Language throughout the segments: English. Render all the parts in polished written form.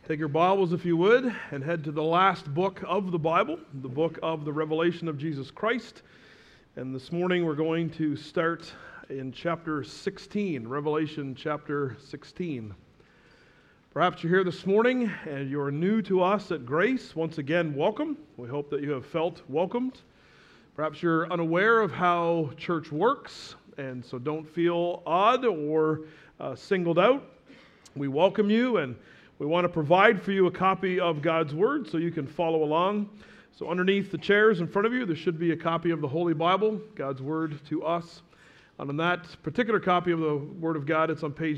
Take your Bibles, if you would, and head to the last book of the Bible, the book of the Revelation of Jesus Christ. And this morning we're going to start in chapter 16, Revelation chapter 16. Perhaps you're here this morning and you're new to us at Grace. Once again, welcome. We hope that you have felt welcomed. Perhaps you're unaware of how church works, and so don't feel odd or singled out. We welcome you, and we want to provide for you a copy of God's Word so you can follow along. So underneath the chairs in front of you, there should be a copy of the Holy Bible, God's Word to us. And on that particular copy of the Word of God, it's on page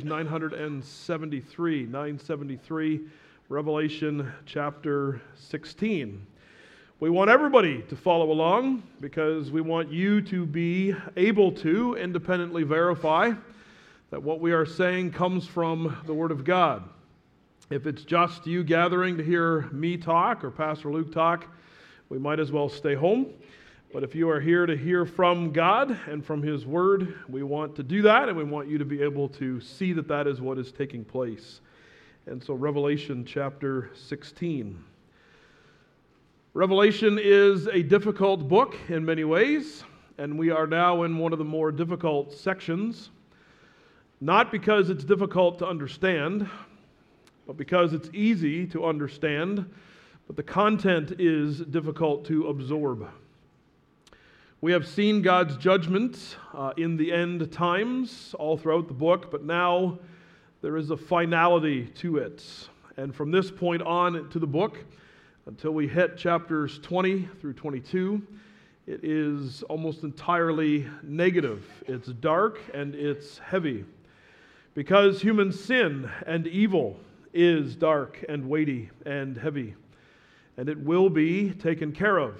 973, Revelation chapter 16. We want everybody to follow along because we want you to be able to independently verify that what we are saying comes from the Word of God. If it's just you gathering to hear me talk or Pastor Luke talk, we might as well stay home. But if you are here to hear from God and from His Word, we want to do that, and we want you to be able to see that that is what is taking place. And so Revelation chapter 16. Revelation is a difficult book in many ways, and we are now in one of the more difficult sections, not because it's difficult to understand, but because it's easy to understand, but the content is difficult to absorb. We have seen God's judgment in the end times all throughout the book, but now there is a finality to it. And from this point on to the book, until we hit chapters 20 through 22, it is almost entirely negative. It's dark and it's heavy. Because human sin and evil is dark and weighty and heavy, and it will be taken care of.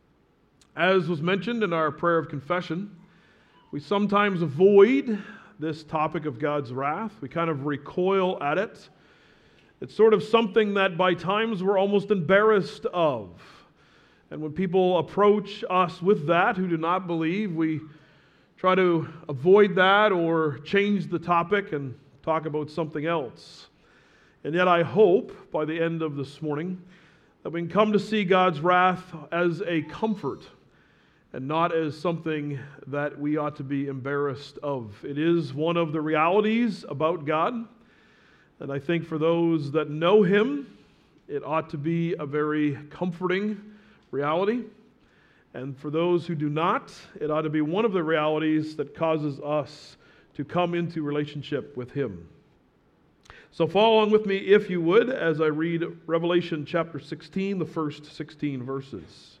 As was mentioned in our prayer of confession, we sometimes avoid this topic of God's wrath. We kind of recoil at it. It's sort of something that by times we're almost embarrassed of. And when people approach us with that who do not believe, we try to avoid that or change the topic and talk about something else. And yet I hope by the end of this morning that we can come to see God's wrath as a comfort and not as something that we ought to be embarrassed of. It is one of the realities about God, and I think for those that know Him, it ought to be a very comforting reality. And for those who do not, it ought to be one of the realities that causes us to come into relationship with Him. So follow along with me, if you would, as I read Revelation chapter 16, the first 16 verses.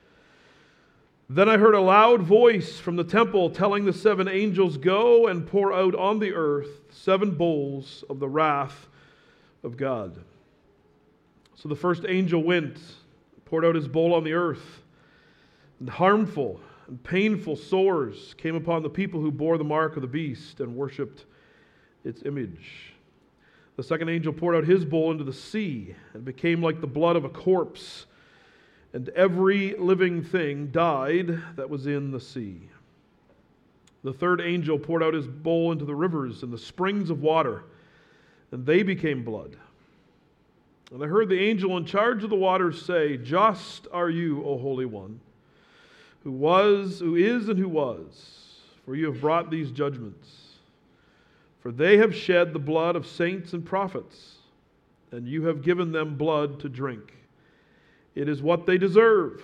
Then I heard a loud voice from the temple telling the 7 angels, "Go and pour out on the earth 7 bowls of the wrath of God." So the first angel went, poured out his bowl on the earth, and harmful and painful sores came upon the people who bore the mark of the beast and worshipped its image. The second angel poured out his bowl into the sea, and became like the blood of a corpse, and every living thing died that was in the sea. The third angel poured out his bowl into the rivers and the springs of water, and they became blood. And I heard the angel in charge of the waters say, "Just are you, O Holy One, who was, who is, and who was, for you have brought these judgments. For they have shed the blood of saints and prophets, and you have given them blood to drink. It is what they deserve."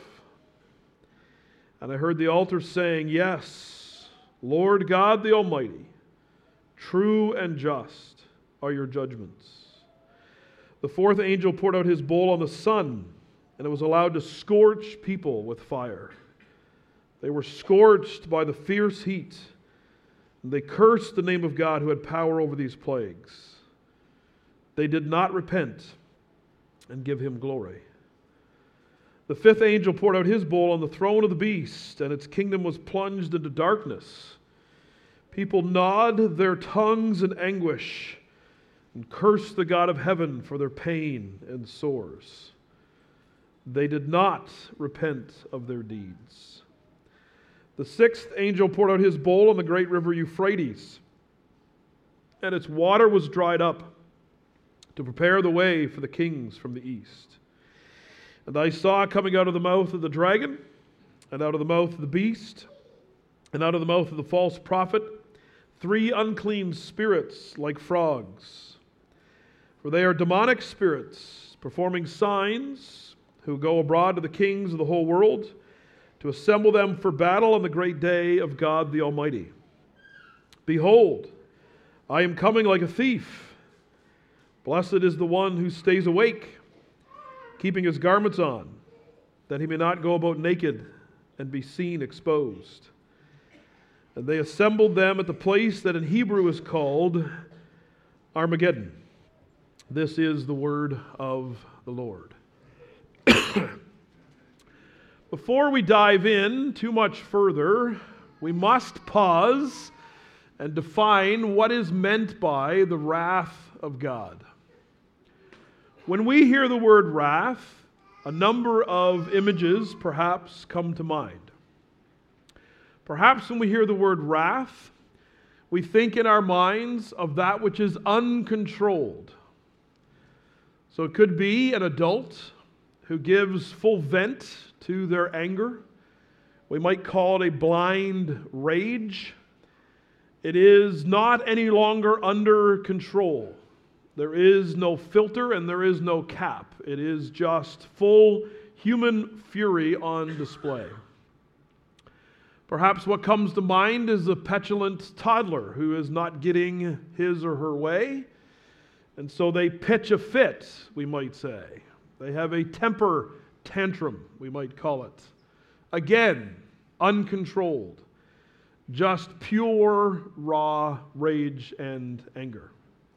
And I heard the altar saying, "Yes, Lord God the Almighty, true and just are your judgments." The fourth angel poured out his bowl on the sun, and it was allowed to scorch people with fire. They were scorched by the fierce heat, and they cursed the name of God who had power over these plagues. They did not repent and give Him glory. The fifth angel poured out his bowl on the throne of the beast, and its kingdom was plunged into darkness. People gnawed their tongues in anguish and cursed the God of heaven for their pain and sores. They did not repent of their deeds. The sixth angel poured out his bowl on the great river Euphrates, and its water was dried up to prepare the way for the kings from the east. And I saw coming out of the mouth of the dragon, and out of the mouth of the beast, and out of the mouth of the false prophet, 3 unclean spirits like frogs. For they are demonic spirits, performing signs, who go abroad to the kings of the whole world, to assemble them for battle on the great day of God the Almighty. Behold, I am coming like a thief. Blessed is the one who stays awake, keeping his garments on, that he may not go about naked and be seen exposed. And they assembled them at the place that in Hebrew is called Armageddon. This is the word of the Lord. Before we dive in too much further, we must pause and define what is meant by the wrath of God. When we hear the word wrath, a number of images perhaps come to mind. Perhaps when we hear the word wrath, we think in our minds of that which is uncontrolled. So it could be an adult who gives full vent to their anger. We might call it a blind rage. It is not any longer under control. There is no filter and there is no cap. It is just full human fury on display. Perhaps what comes to mind is a petulant toddler who is not getting his or her way, and so they pitch a fit, we might say. They have a temper tantrum, we might call it. Again, uncontrolled. Just pure, raw rage and anger.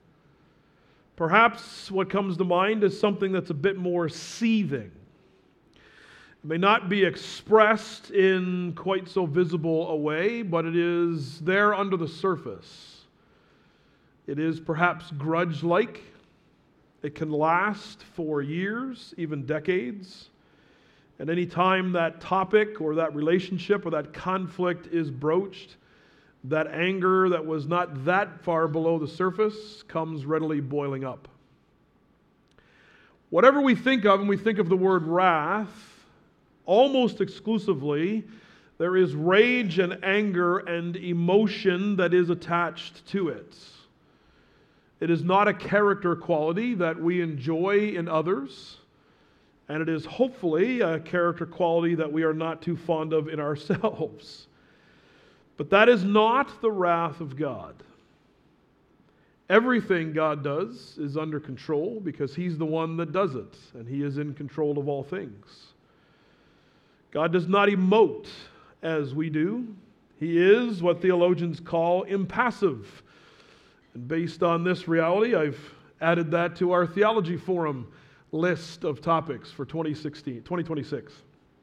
Perhaps what comes to mind is something that's a bit more seething. It may not be expressed in quite so visible a way, but it is there under the surface. It is perhaps grudge-like. It can last for years, even decades. And any time that topic or that relationship or that conflict is broached, that anger that was not that far below the surface comes readily boiling up. Whatever we think of when we think of the word wrath, almost exclusively, there is rage and anger and emotion that is attached to it. It is not a character quality that we enjoy in others, and it is hopefully a character quality that we are not too fond of in ourselves. But that is not the wrath of God. Everything God does is under control because He's the one that does it, and He is in control of all things. God does not emote as we do. He is what theologians call impassive. And based on this reality, I've added that to our Theology Forum list of topics for 2026.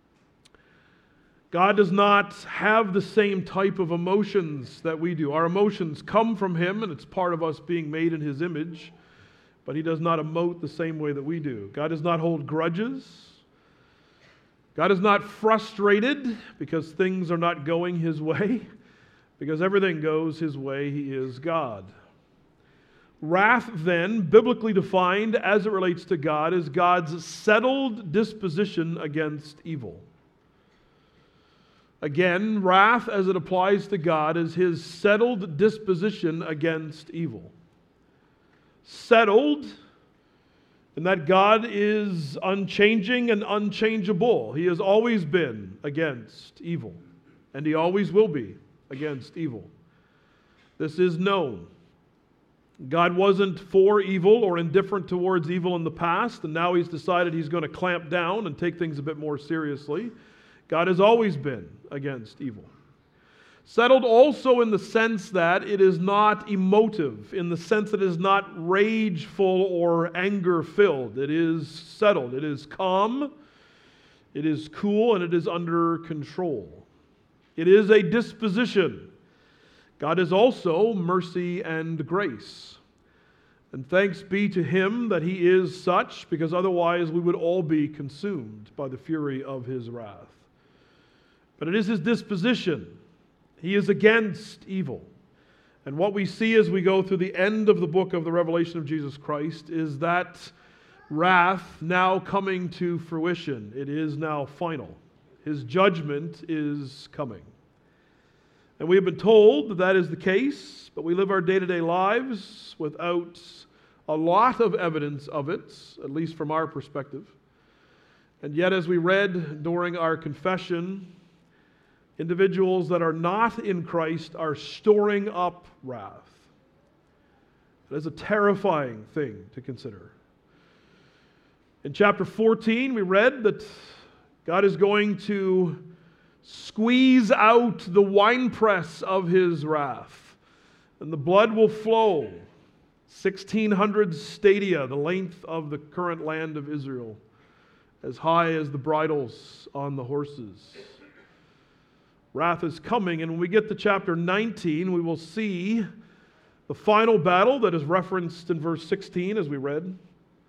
God does not have the same type of emotions that we do. Our emotions come from Him, and it's part of us being made in His image, but He does not emote the same way that we do. God does not hold grudges. God is not frustrated because things are not going His way, because everything goes His way. He is God. Wrath, then, biblically defined as it relates to God, is God's settled disposition against evil. Again, wrath as it applies to God is His settled disposition against evil. Settled in that God is unchanging and unchangeable. He has always been against evil, and He always will be against evil. This is known. God wasn't for evil or indifferent towards evil in the past, and now He's decided He's going to clamp down and take things a bit more seriously. God has always been against evil. Settled also in the sense that it is not emotive, in the sense that it is not rageful or anger-filled. It is settled. It is calm, it is cool, and it is under control. It is a disposition. God is also mercy and grace. And thanks be to Him that He is such, because otherwise we would all be consumed by the fury of His wrath. But it is His disposition. He is against evil. And what we see as we go through the end of the book of the Revelation of Jesus Christ is that wrath now coming to fruition. It is now final. His judgment is coming. And we have been told that that is the case, but we live our day-to-day lives without a lot of evidence of it, at least from our perspective. And yet, as we read during our confession, individuals that are not in Christ are storing up wrath. That is a terrifying thing to consider. In chapter 14, we read that God is going to squeeze out the winepress of His wrath, and the blood will flow 1,600 stadia, the length of the current land of Israel, as high as the bridles on the horses. Wrath is coming, and when we get to chapter 19, we will see the final battle that is referenced in verse 16 as we read.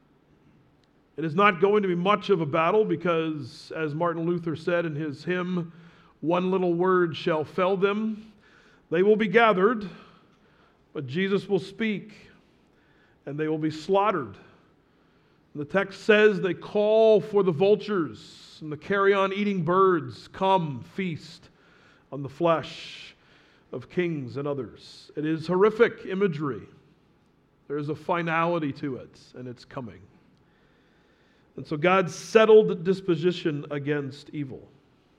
It is not going to be much of a battle because, as Martin Luther said in his hymn, "One little word shall fell them. They will be gathered, but Jesus will speak, and they will be slaughtered." And the text says they call for the vultures and the carrion eating birds, "Come, feast on the flesh of kings and others." It is horrific imagery. There is a finality to it, and it's coming. And so God settled disposition against evil.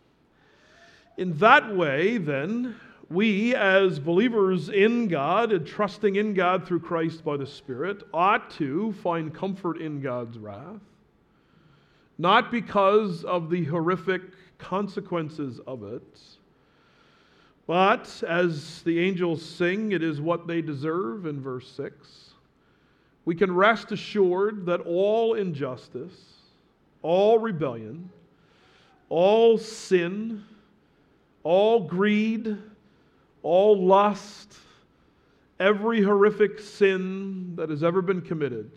In that way, then, we as believers in God and trusting in God through Christ by the Spirit ought to find comfort in God's wrath, not because of the horrific consequences of it, but as the angels sing, it is what they deserve in verse 6. We can rest assured that all injustice, all rebellion, all sin, all greed, all lust, every horrific sin that has ever been committed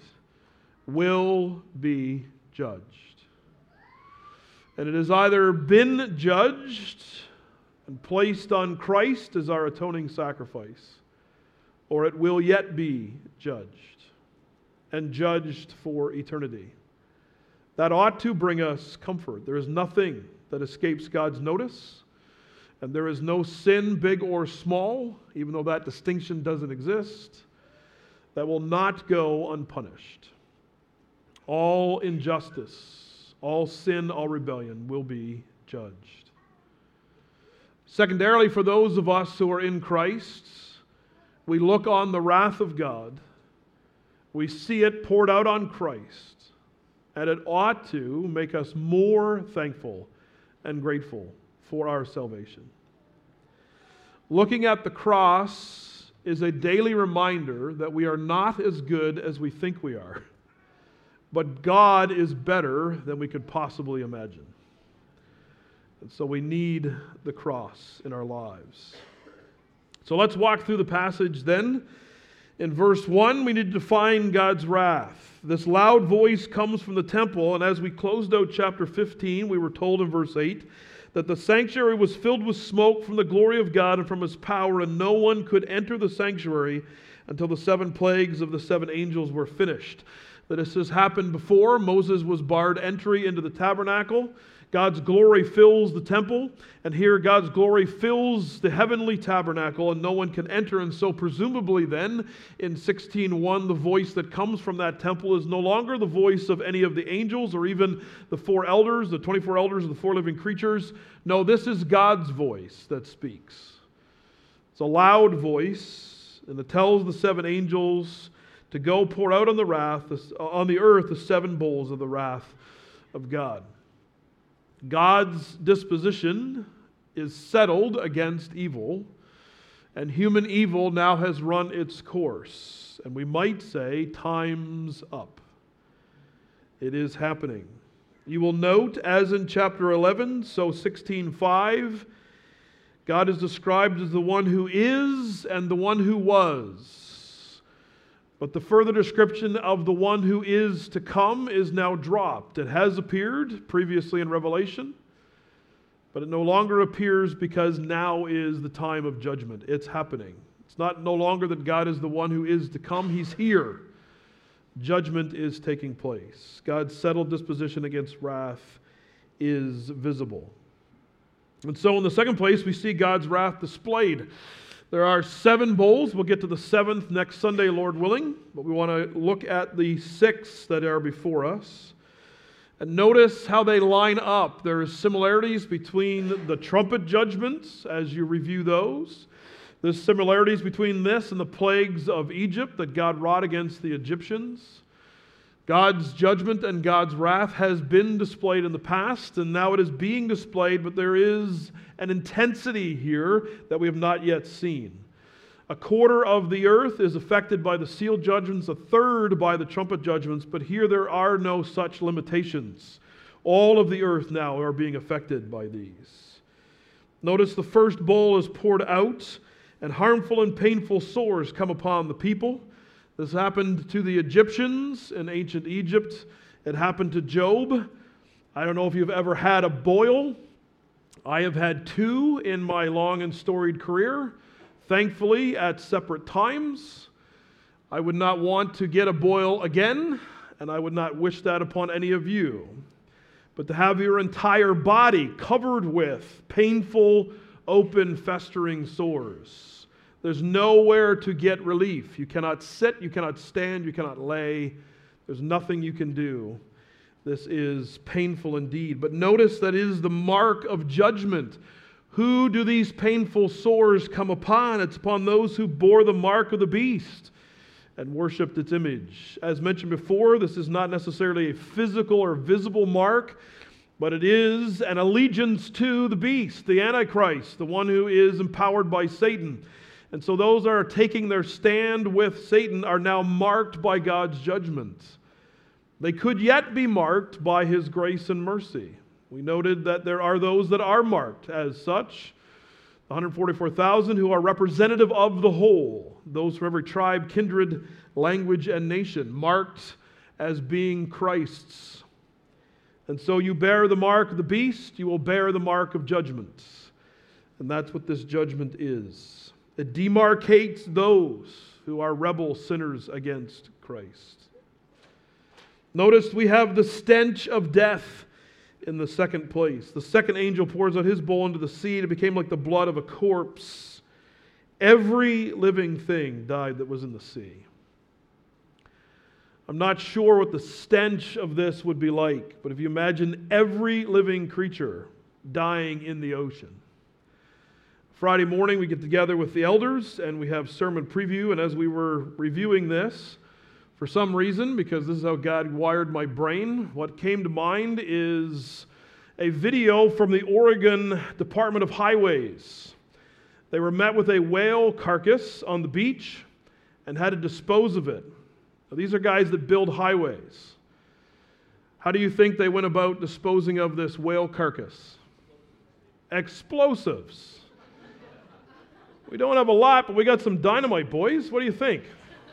will be judged. And it has either been judged and placed on Christ as our atoning sacrifice, or it will yet be judged, and judged for eternity. That ought to bring us comfort. There is nothing that escapes God's notice, and there is no sin, big or small, even though that distinction doesn't exist, that will not go unpunished. All injustice, all sin, all rebellion will be judged. Secondarily, for those of us who are in Christ, we look on the wrath of God. We see it poured out on Christ, and it ought to make us more thankful and grateful for our salvation. Looking at the cross is a daily reminder that we are not as good as we think we are, but God is better than we could possibly imagine. And so we need the cross in our lives. So let's walk through the passage then. In verse 1, we need to define God's wrath. This loud voice comes from the temple, and as we closed out chapter 15, we were told in verse 8 that the sanctuary was filled with smoke from the glory of God and from His power, and no one could enter the sanctuary until the 7 plagues of the 7 angels were finished. That this has happened before. Moses was barred entry into the tabernacle. God's glory fills the temple, and here God's glory fills the heavenly tabernacle, and no one can enter. And so presumably then, in 16:1, the voice that comes from that temple is no longer the voice of any of the angels or even the 4 elders, the 24 elders of the 4 living creatures. No, this is God's voice that speaks. It's a loud voice, and it tells the 7 angels to go pour out on the earth the 7 bowls of the wrath of God. God's disposition is settled against evil, and human evil now has run its course. And we might say, time's up. It is happening. You will note, as in chapter 11, so 16:5, God is described as the one who is and the one who was. But the further description of the one who is to come is now dropped. It has appeared previously in Revelation, but it no longer appears because now is the time of judgment. It's happening. It's not no longer that God is the one who is to come. He's here. Judgment is taking place. God's settled disposition against wrath is visible. And so in the second place, we see God's wrath displayed. There are 7 bowls. We'll get to the 7th next Sunday, Lord willing. But we want to look at the 6 that are before us. And notice how they line up. There are similarities between the trumpet judgments as you review those. There's similarities between this and the plagues of Egypt that God wrought against the Egyptians. God's judgment and God's wrath has been displayed in the past, and now it is being displayed, but there is an intensity here that we have not yet seen. 1/4 of the earth is affected by the seal judgments, 1/3 by the trumpet judgments, but here there are no such limitations. All of the earth now are being affected by these. Notice the first bowl is poured out, and harmful and painful sores come upon the people. This happened to the Egyptians in ancient Egypt. It happened to Job. I don't know if you've ever had a boil. I have had 2 in my long and storied career, thankfully at separate times. I would not want to get a boil again, and I would not wish that upon any of you. But to have your entire body covered with painful, open, festering sores. There's nowhere to get relief. You cannot sit, you cannot stand, you cannot lay. There's nothing you can do. This is painful indeed. But notice that is the mark of judgment. Who do these painful sores come upon? It's upon those who bore the mark of the beast and worshipped its image. As mentioned before, this is not necessarily a physical or visible mark, but it is an allegiance to the beast, the Antichrist, the one who is empowered by Satan. And so those that are taking their stand with Satan are now marked by God's judgment. They could yet be marked by His grace and mercy. We noted that there are those that are marked as such, 144,000 who are representative of the whole, those from every tribe, kindred, language, and nation, marked as being Christ's. And so you bear the mark of the beast, you will bear the mark of judgment. And that's what this judgment is. It demarcates those who are rebel sinners against Christ. Notice we have the stench of death in the second place. The second angel pours out his bowl into the sea, and it became like the blood of a corpse. Every living thing died that was in the sea. I'm not sure what the stench of this would be like, but if you imagine every living creature dying in the ocean. Friday morning, we get together with the elders and we have sermon preview. And as we were reviewing this, for some reason, because this is how God wired my brain, what came to mind is a video from the Oregon Department of Highways. They were met with a whale carcass on the beach and had to dispose of it. Now, these are guys that build highways. How do you think they went about disposing of this whale carcass? Explosives. We don't have a lot, but we got some dynamite, boys. What do you think?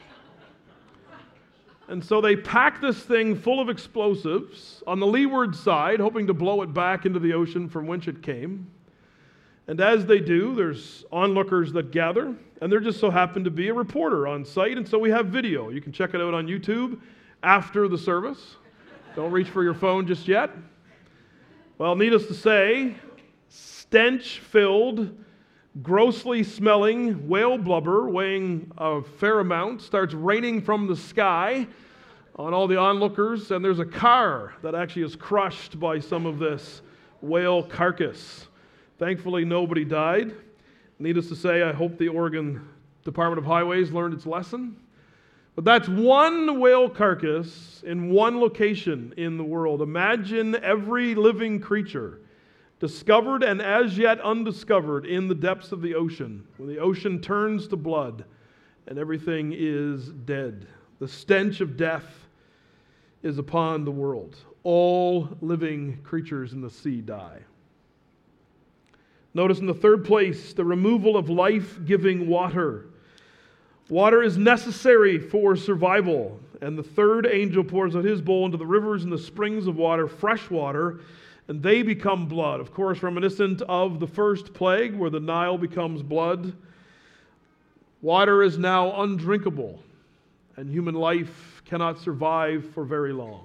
And so they packed this thing full of explosives on the leeward side, hoping to blow it back into the ocean from whence it came. And as they do, there's onlookers that gather, and there just so happened to be a reporter on site, and so we have video. You can check it out on YouTube after the service. Don't reach for your phone just yet. Well, needless to say, stench-filled, grossly smelling whale blubber weighing a fair amount starts raining from the sky on all the onlookers, and there's a car that actually is crushed by some of this whale carcass. Thankfully, nobody died. Needless to say, I hope the Oregon Department of Highways learned its lesson. But that's one whale carcass in one location in the world. Imagine every living creature discovered and as yet undiscovered in the depths of the ocean, when the ocean turns to blood and everything is dead. The stench of death is upon the world. All living creatures in the sea die. Notice in the third place, the removal of life-giving water. Water is necessary for survival, and the third angel pours out his bowl into the rivers and the springs of water, fresh water, and they become blood. Of course, reminiscent of the first plague where the Nile becomes blood. Water is now undrinkable, and human life cannot survive for very long.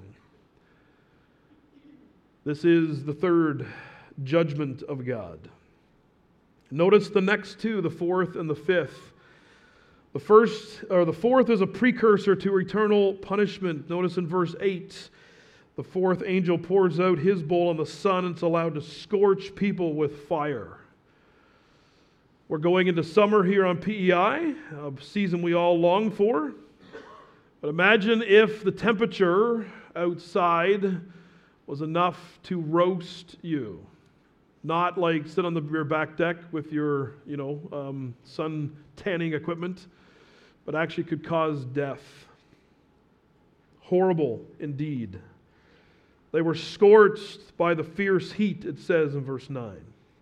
This is the third judgment of God. Notice the next two, the fourth and the fifth. The fourth is a precursor to eternal punishment. Notice in verse 8, the fourth angel pours out his bowl on the sun and it's allowed to scorch people with fire. We're going into summer here on PEI, a season we all long for. But imagine if the temperature outside was enough to roast you. Not like sit on your back deck with your, sun tanning equipment, but actually could cause death. Horrible indeed. They were scorched by the fierce heat, it says in verse 9.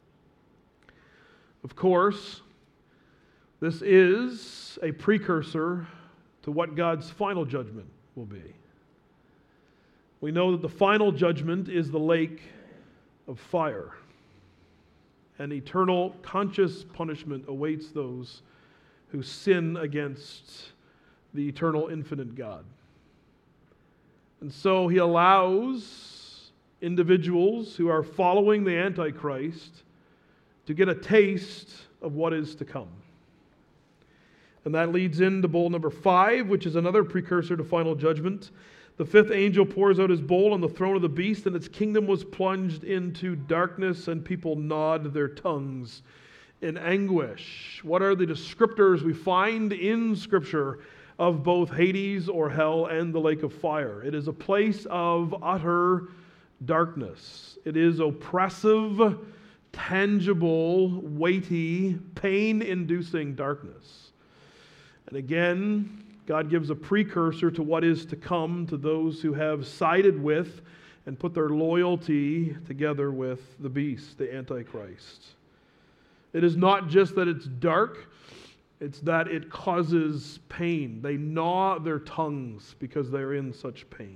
Of course, this is a precursor to what God's final judgment will be. We know that the final judgment is the lake of fire. And eternal conscious punishment awaits those who sin against the eternal infinite God. And so he allows individuals who are following the Antichrist to get a taste of what is to come. And that leads into bowl number 5, which is another precursor to final judgment. The fifth angel pours out his bowl on the throne of the beast, and its kingdom was plunged into darkness, and people gnawed their tongues in anguish. What are the descriptors we find in Scripture of both Hades or hell and the lake of fire? It is a place of utter darkness. It is oppressive, tangible, weighty, pain-inducing darkness. And again, God gives a precursor to what is to come to those who have sided with and put their loyalty together with the beast, the Antichrist. It is not just that it's dark, it's that it causes pain. They gnaw their tongues because they're in such pain.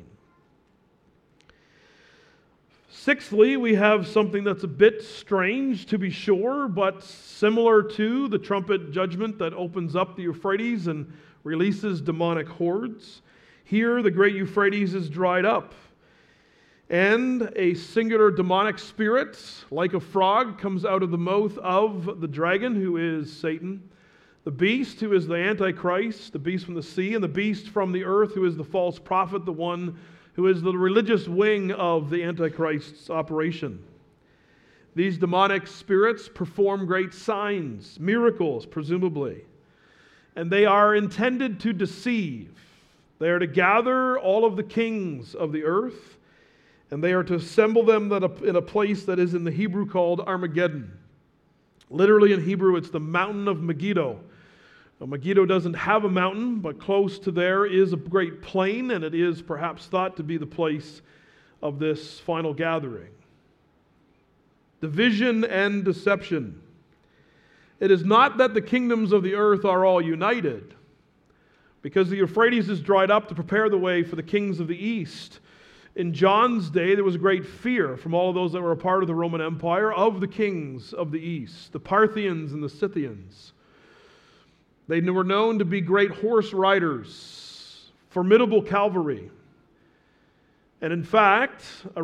Sixthly, we have something that's a bit strange to be sure, but similar to the trumpet judgment that opens up the Euphrates and releases demonic hordes. Here, the great Euphrates is dried up, and a singular demonic spirit, like a frog, comes out of the mouth of the dragon, who is Satan, the beast, who is the Antichrist, the beast from the sea, and the beast from the earth, who is the false prophet, the one who is the religious wing of the Antichrist's operation. These demonic spirits perform great signs, miracles, presumably. And they are intended to deceive. They are to gather all of the kings of the earth, and they are to assemble them in a place that is in the Hebrew called Armageddon. Literally in Hebrew, it's the mountain of Megiddo. Now, Megiddo doesn't have a mountain, but close to there is a great plain, and it is perhaps thought to be the place of this final gathering. Division and deception. It is not that the kingdoms of the earth are all united, because the Euphrates is dried up to prepare the way for the kings of the east. In John's day, there was great fear from all of those that were a part of the Roman Empire of the kings of the east, the Parthians and the Scythians. They were known to be great horse riders, formidable cavalry. And in fact,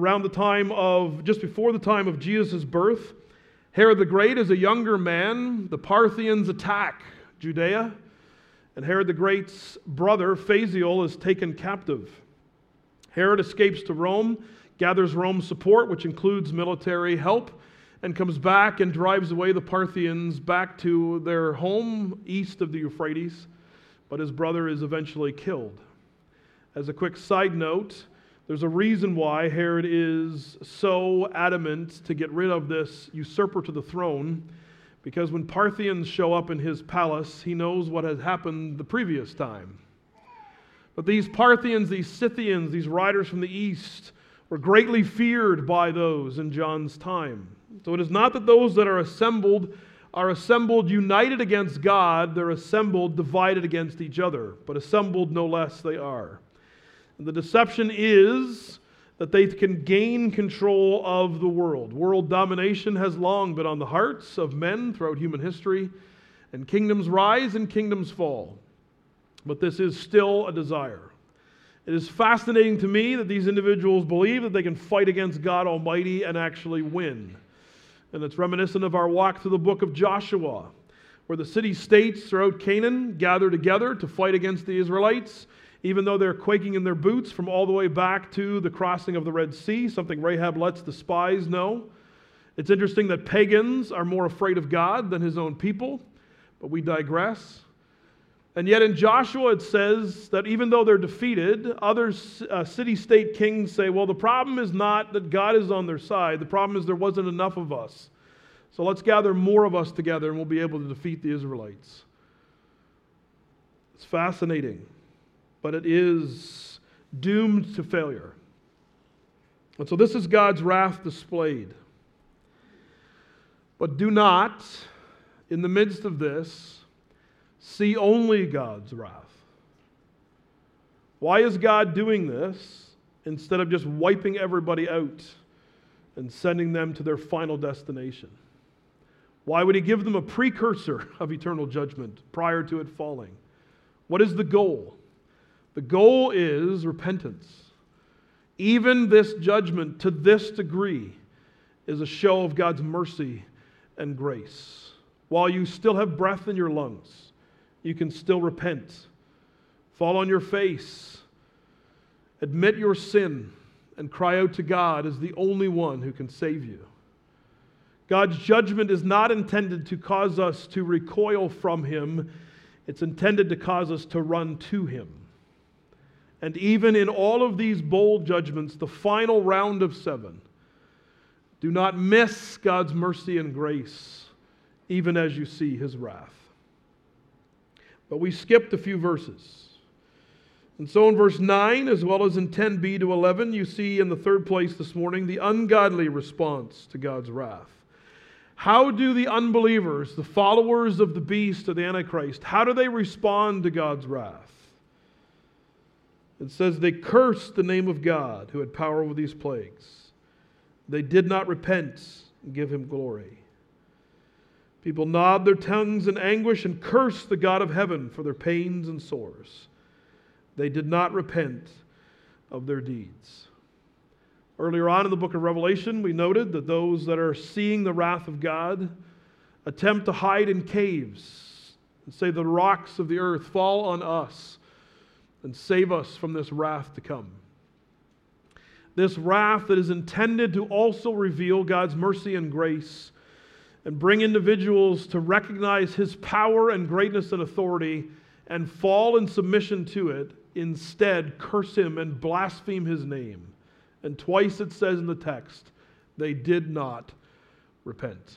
just before the time of Jesus' birth, Herod the Great, as a younger man, the Parthians attack Judea, and Herod the Great's brother, Phasael, is taken captive. Herod escapes to Rome, gathers Rome's support, which includes military help, and comes back and drives away the Parthians back to their home east of the Euphrates, but his brother is eventually killed. As a quick side note, there's a reason why Herod is so adamant to get rid of this usurper to the throne, because when Parthians show up in his palace, he knows what had happened the previous time. But these Parthians, these Scythians, these riders from the east, were greatly feared by those in John's time. So it is not that those that are assembled united against God, they're assembled divided against each other, but assembled no less they are. And the deception is that they can gain control of the world. World domination has long been on the hearts of men throughout human history, And kingdoms rise and kingdoms fall. But this is still a desire. It is fascinating to me that these individuals believe that they can fight against God Almighty and actually win. And it's reminiscent of our walk through the book of Joshua, where the city-states throughout Canaan gather together to fight against the Israelites, even though they're quaking in their boots from all the way back to the crossing of the Red Sea, something Rahab lets the spies know. It's interesting that pagans are more afraid of God than his own people, but we digress. And yet in Joshua it says that even though they're defeated, other city-state kings say, well, the problem is not that God is on their side. The problem is there wasn't enough of us. So let's gather more of us together and we'll be able to defeat the Israelites. It's fascinating, but it is doomed to failure. And so this is God's wrath displayed. But do not, in the midst of this, see only God's wrath. Why is God doing this instead of just wiping everybody out and sending them to their final destination? Why would he give them a precursor of eternal judgment prior to it falling? What is the goal? The goal is repentance. Even this judgment, to this degree, is a show of God's mercy and grace. While you still have breath in your lungs, you can still repent. Fall on your face. Admit your sin and cry out to God as the only one who can save you. God's judgment is not intended to cause us to recoil from him. It's intended to cause us to run to him. And even in all of these bold judgments, the final round of 7, do not miss God's mercy and grace, even as you see his wrath. But we skipped a few verses. And so in verse 9, as well as in 10b to 11, you see in the third place this morning the ungodly response to God's wrath. How do the unbelievers, the followers of the beast, of the Antichrist, how do they respond to God's wrath? It says they cursed the name of God who had power over these plagues. They did not repent and give him glory. People gnawed their tongues in anguish and cursed the God of heaven for their pains and sores. They did not repent of their deeds. Earlier on in the book of Revelation, we noted that those that are seeing the wrath of God attempt to hide in caves and say, the rocks of the earth fall on us and save us from this wrath to come. This wrath that is intended to also reveal God's mercy and grace and bring individuals to recognize his power and greatness and authority and fall in submission to it, instead curse him and blaspheme his name. And twice it says in the text, they did not repent.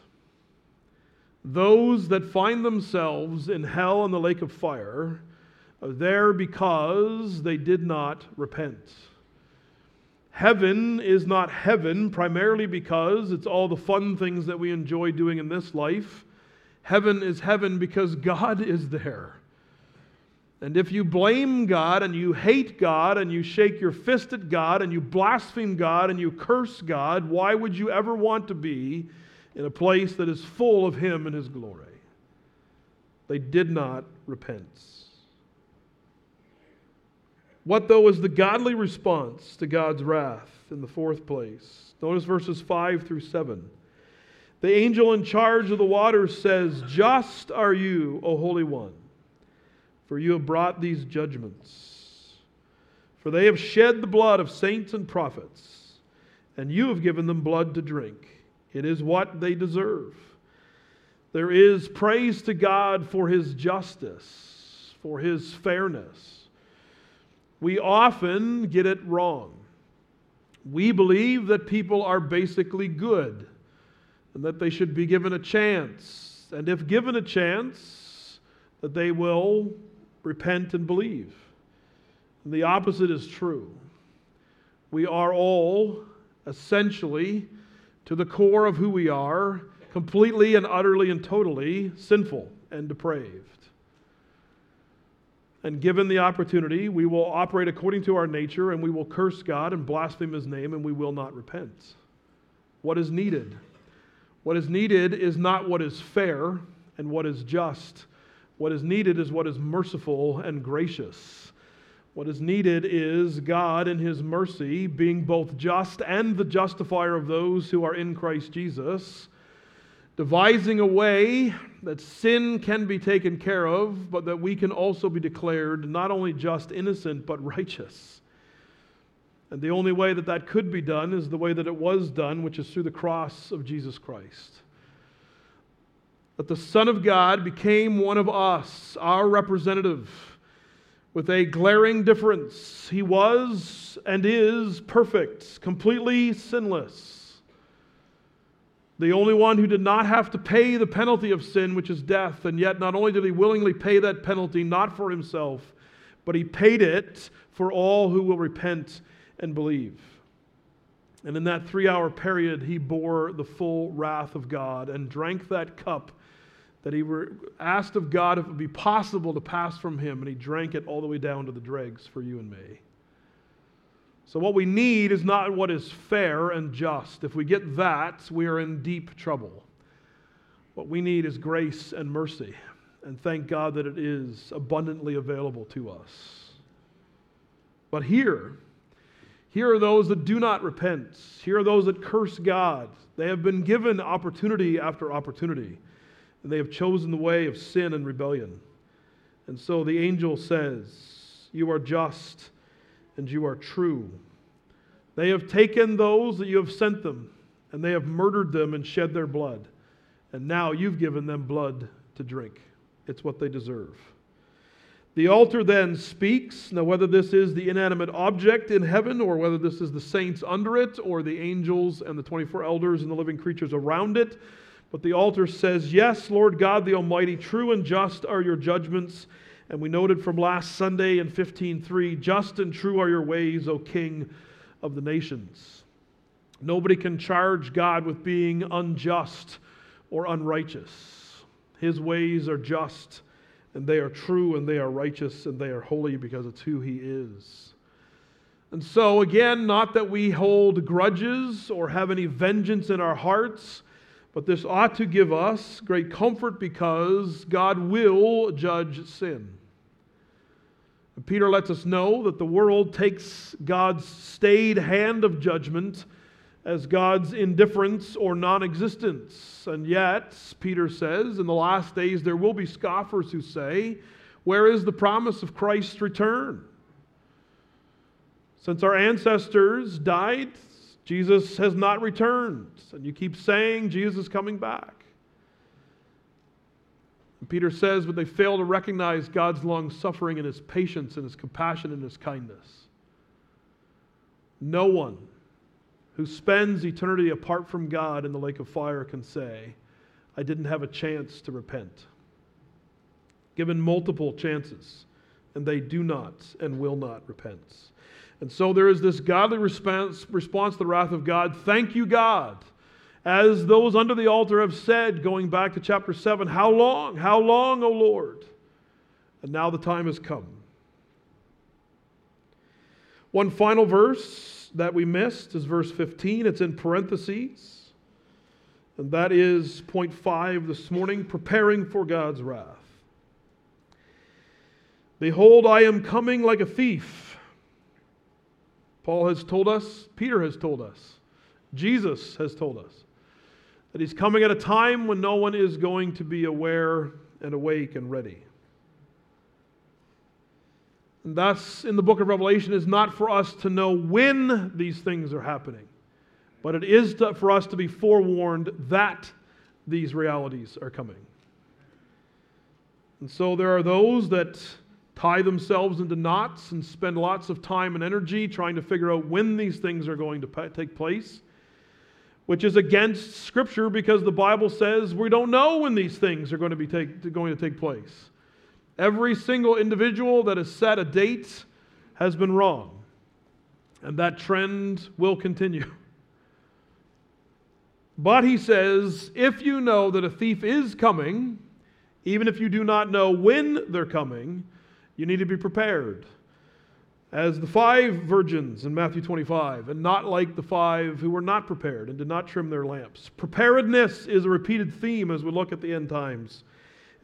Those that find themselves in hell and the lake of fire are there because they did not repent. Heaven is not heaven primarily because it's all the fun things that we enjoy doing in this life. Heaven is heaven because God is there. And if you blame God and you hate God and you shake your fist at God and you blaspheme God and you curse God, why would you ever want to be in a place that is full of him and his glory? They did not repent. What, though, is the godly response to God's wrath in the fourth place? Notice verses 5 through 7. The angel in charge of the waters says, "Just are you, O Holy One, for you have brought these judgments. For they have shed the blood of saints and prophets, and you have given them blood to drink. It is what they deserve." There is praise to God for his justice, for his fairness. We often get it wrong. We believe that people are basically good and that they should be given a chance. And if given a chance, that they will repent and believe. And the opposite is true. We are all essentially, to the core of who we are, completely and utterly and totally sinful and depraved. And given the opportunity, we will operate according to our nature and we will curse God and blaspheme his name and we will not repent. What is needed? What is needed is not what is fair and what is just. What is needed is what is merciful and gracious. What is needed is God in His mercy being both just and the justifier of those who are in Christ Jesus, devising a way that sin can be taken care of, but that we can also be declared not only just innocent, but righteous. And the only way that that could be done is the way that it was done, which is through the cross of Jesus Christ. That the Son of God became one of us, our representative, with a glaring difference. He was and is perfect, completely sinless. The only one who did not have to pay the penalty of sin, which is death, and yet not only did He willingly pay that penalty, not for Himself, but He paid it for all who will repent and believe. And in that 3-hour period, He bore the full wrath of God and drank that cup that He asked of God if it would be possible to pass from Him, and He drank it all the way down to the dregs for you and me. So what we need is not what is fair and just. If we get that, we are in deep trouble. What we need is grace and mercy, and thank God that it is abundantly available to us. But here are those that do not repent. Here are those that curse God. They have been given opportunity after opportunity, and they have chosen the way of sin and rebellion. And so the angel says, "You are just and you are true. They have taken those that you have sent them, and they have murdered them and shed their blood. And now you've given them blood to drink." It's what they deserve. The altar then speaks. Now, whether this is the inanimate object in heaven, or whether this is the saints under it, or the angels and the 24 elders and the living creatures around it, but the altar says, "Yes, Lord God the Almighty, true and just are your judgments." And we noted from last Sunday in 15:3, "Just and true are your ways, O King of the nations." Nobody can charge God with being unjust or unrighteous. His ways are just, and they are true, and they are righteous, and they are holy because it's who He is. And so, again, not that we hold grudges or have any vengeance in our hearts, but this ought to give us great comfort because God will judge sin. And Peter lets us know that the world takes God's stayed hand of judgment as God's indifference or non-existence. And yet, Peter says, in the last days there will be scoffers who say, "Where is the promise of Christ's return?" Since our ancestors died, Jesus has not returned. And you keep saying Jesus is coming back. And Peter says, but they fail to recognize God's long-suffering and His patience and His compassion and His kindness. No one who spends eternity apart from God in the lake of fire can say, "I didn't have a chance to repent." Given multiple chances, and they do not and will not repent. And so there is this godly response to the wrath of God. Thank you, God. As those under the altar have said, going back to chapter 7, how long, O Lord? And now the time has come. One final verse that we missed is verse 15. It's in parentheses. And that is point 5 this morning, preparing for God's wrath. "Behold, I am coming like a thief." Paul has told us, Peter has told us, Jesus has told us that He's coming at a time when no one is going to be aware and awake and ready. And thus, in the book of Revelation, is not for us to know when these things are happening, but it is for us to be forewarned that these realities are coming. And so there are those that tie themselves into knots and spend lots of time and energy trying to figure out when these things are going to take place, which is against Scripture because the Bible says we don't know when these things are going to take place. Every single individual that has set a date has been wrong, and that trend will continue. But he says, if you know that a thief is coming, even if you do not know when they're coming, you need to be prepared. As the 5 virgins in Matthew 25, and not like the 5 who were not prepared and did not trim their lamps. Preparedness is a repeated theme as we look at the end times.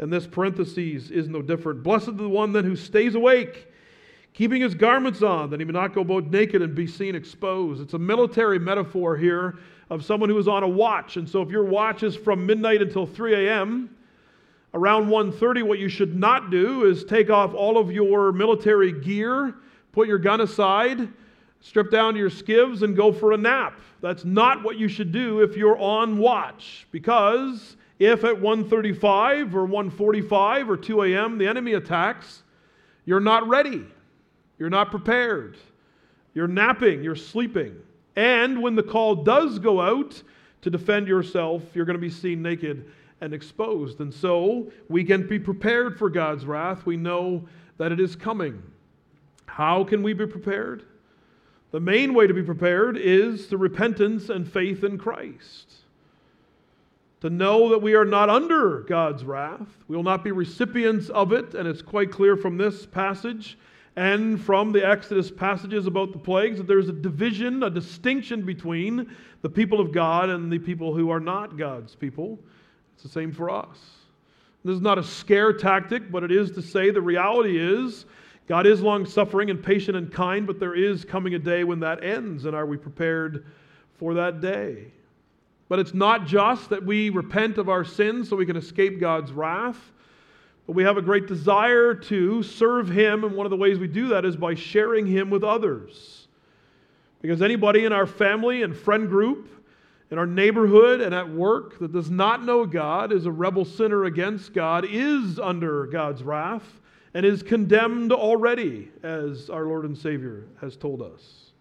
And this parenthesis is no different. Blessed is the one then who stays awake, keeping his garments on, that he may not go about naked and be seen exposed. It's a military metaphor here of someone who is on a watch. And so if your watch is from midnight until 3 a.m., around 1:30, what you should not do is take off all of your military gear, put your gun aside, strip down to your skivs, and go for a nap. That's not what you should do if you're on watch, because if at 1:35 or 1:45 or 2 a.m. the enemy attacks, you're not ready. You're not prepared. You're napping. You're sleeping. And when the call does go out to defend yourself, you're going to be seen naked and exposed. And so we can be prepared for God's wrath. We know that it is coming. How can we be prepared? The main way to be prepared is through repentance and faith in Christ. To know that we are not under God's wrath. We will not be recipients of it, and it's quite clear from this passage and from the Exodus passages about the plagues that there's a division, a distinction between the people of God and the people who are not God's people. It's the same for us. This is not a scare tactic, but it is to say the reality is God is long-suffering and patient and kind, but there is coming a day when that ends, and are we prepared for that day? But it's not just that we repent of our sins so we can escape God's wrath, but we have a great desire to serve Him, and one of the ways we do that is by sharing Him with others. Because anybody in our family and friend group, in our neighborhood and at work that does not know God, is a rebel sinner against God, is under God's wrath, and is condemned already, as our Lord and Savior has told us.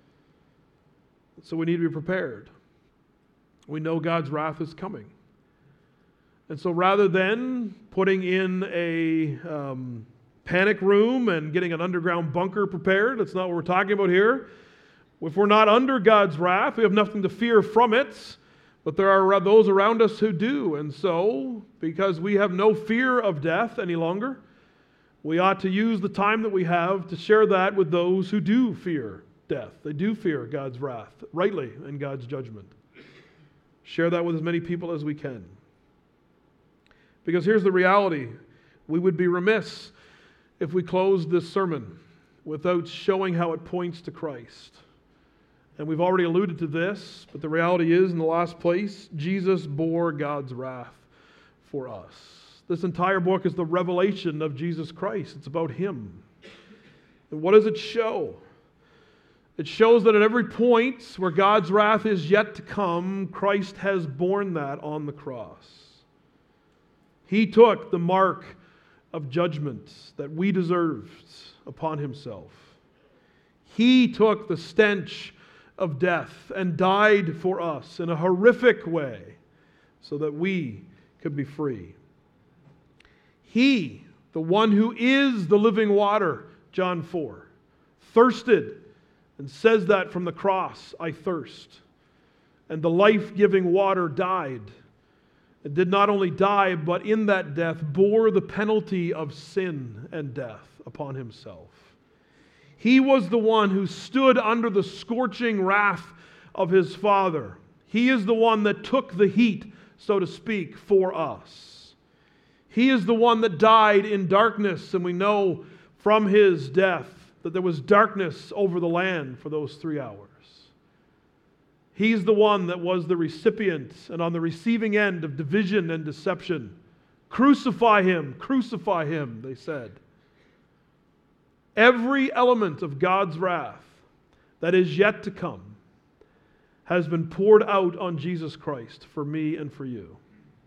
So we need to be prepared. We know God's wrath is coming. And so rather than putting in a panic room and getting an underground bunker prepared, that's not what we're talking about here. If we're not under God's wrath, we have nothing to fear from it, but there are those around us who do. And so, because we have no fear of death any longer, we ought to use the time that we have to share that with those who do fear death. They do fear God's wrath, rightly, and God's judgment. Share that with as many people as we can. Because here's the reality. We would be remiss if we closed this sermon without showing how it points to Christ. And we've already alluded to this, but the reality is, in the last place, Jesus bore God's wrath for us. This entire book is the revelation of Jesus Christ. It's about Him. And what does it show? It shows that at every point where God's wrath is yet to come, Christ has borne that on the cross. He took the mark of judgment that we deserved upon Himself. He took the stench of death and died for us in a horrific way so that we could be free. He, the one who is the living water, John 4, thirsted and says that from the cross, I thirst. And the life-giving water died. And did not only die, but in that death bore the penalty of sin and death upon Himself. He was the one who stood under the scorching wrath of His Father. He is the one that took the heat, so to speak, for us. He is the one that died in darkness, and we know from His death that there was darkness over the land for those 3 hours. He's the one that was the recipient and on the receiving end of division and deception. Crucify Him, they said. Every element of God's wrath that is yet to come has been poured out on Jesus Christ for me and for you.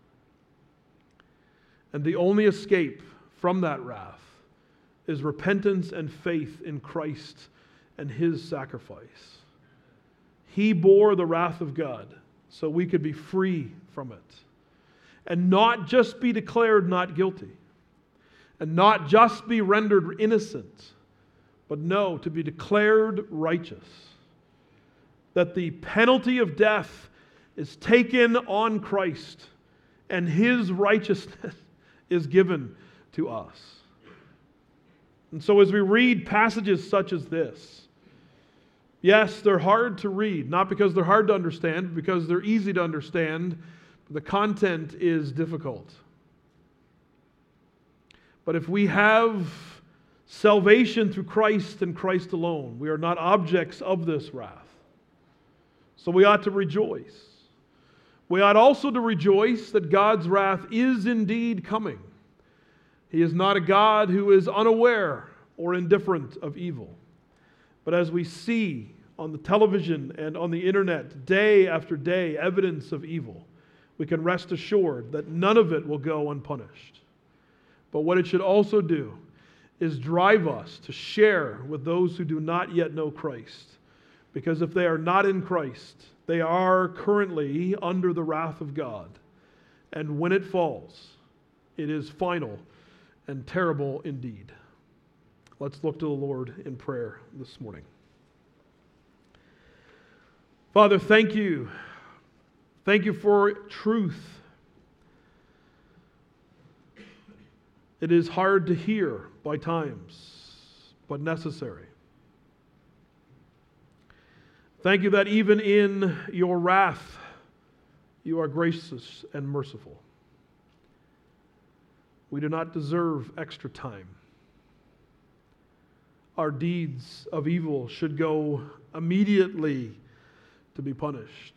And the only escape from that wrath is repentance and faith in Christ and His sacrifice. He bore the wrath of God so we could be free from it. And not just be declared not guilty. And not just be rendered innocent. But no, to be declared righteous. That the penalty of death is taken on Christ. And His righteousness is given to us. And so as we read passages such as this, yes, they're hard to read, not because they're hard to understand, but because they're easy to understand, but the content is difficult. But if we have salvation through Christ and Christ alone, we are not objects of this wrath. So we ought to rejoice. We ought also to rejoice that God's wrath is indeed coming. He is not a God who is unaware or indifferent of evil. But as we see on the television and on the internet day after day evidence of evil, we can rest assured that none of it will go unpunished. But what it should also do is drive us to share with those who do not yet know Christ. Because if they are not in Christ, they are currently under the wrath of God. And when it falls, it is final and terrible indeed. Let's look to the Lord in prayer this morning. Father, thank you. Thank you for truth. It is hard to hear by times, but necessary. Thank you that even in your wrath, you are gracious and merciful. We do not deserve extra time. Our deeds of evil should go immediately to be punished.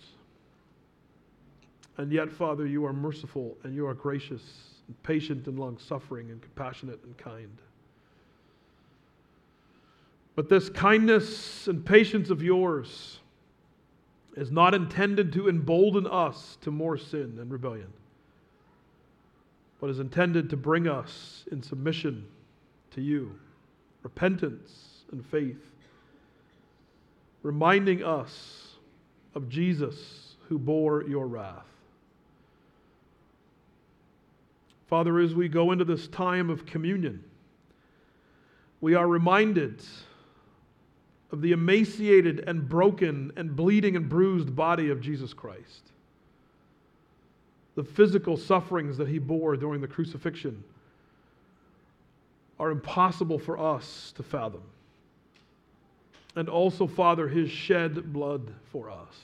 And yet, Father, you are merciful and you are gracious and patient and long-suffering and compassionate and kind. But this kindness and patience of yours is not intended to embolden us to more sin and rebellion, but is intended to bring us in submission to you, repentance and faith, reminding us of Jesus who bore your wrath. Father, as we go into this time of communion, we are reminded of the emaciated and broken and bleeding and bruised body of Jesus Christ. The physical sufferings that he bore during the crucifixion are impossible for us to fathom. And also, Father, his shed blood for us.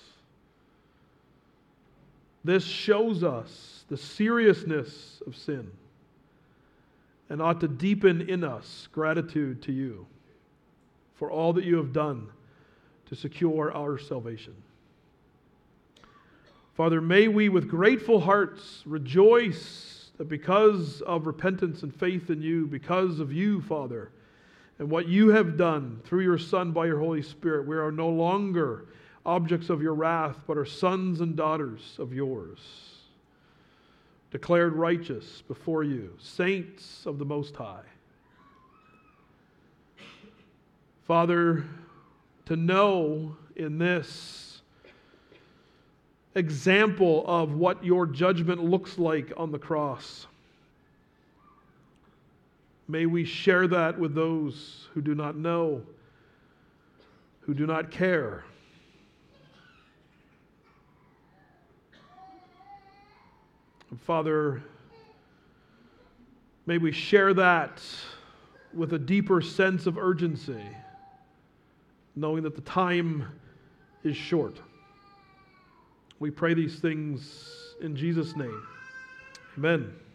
This shows us the seriousness of sin and ought to deepen in us gratitude to you for all that you have done to secure our salvation. Father, may we with grateful hearts rejoice that because of repentance and faith in you, because of you, Father, and what you have done through your Son by your Holy Spirit, we are no longer objects of your wrath, but are sons and daughters of yours, declared righteous before you, saints of the Most High. Father, to know in this example of what your judgment looks like on the cross, may we share that with those who do not know, who do not care. And Father, may we share that with a deeper sense of urgency, knowing that the time is short. We pray these things in Jesus' name. Amen.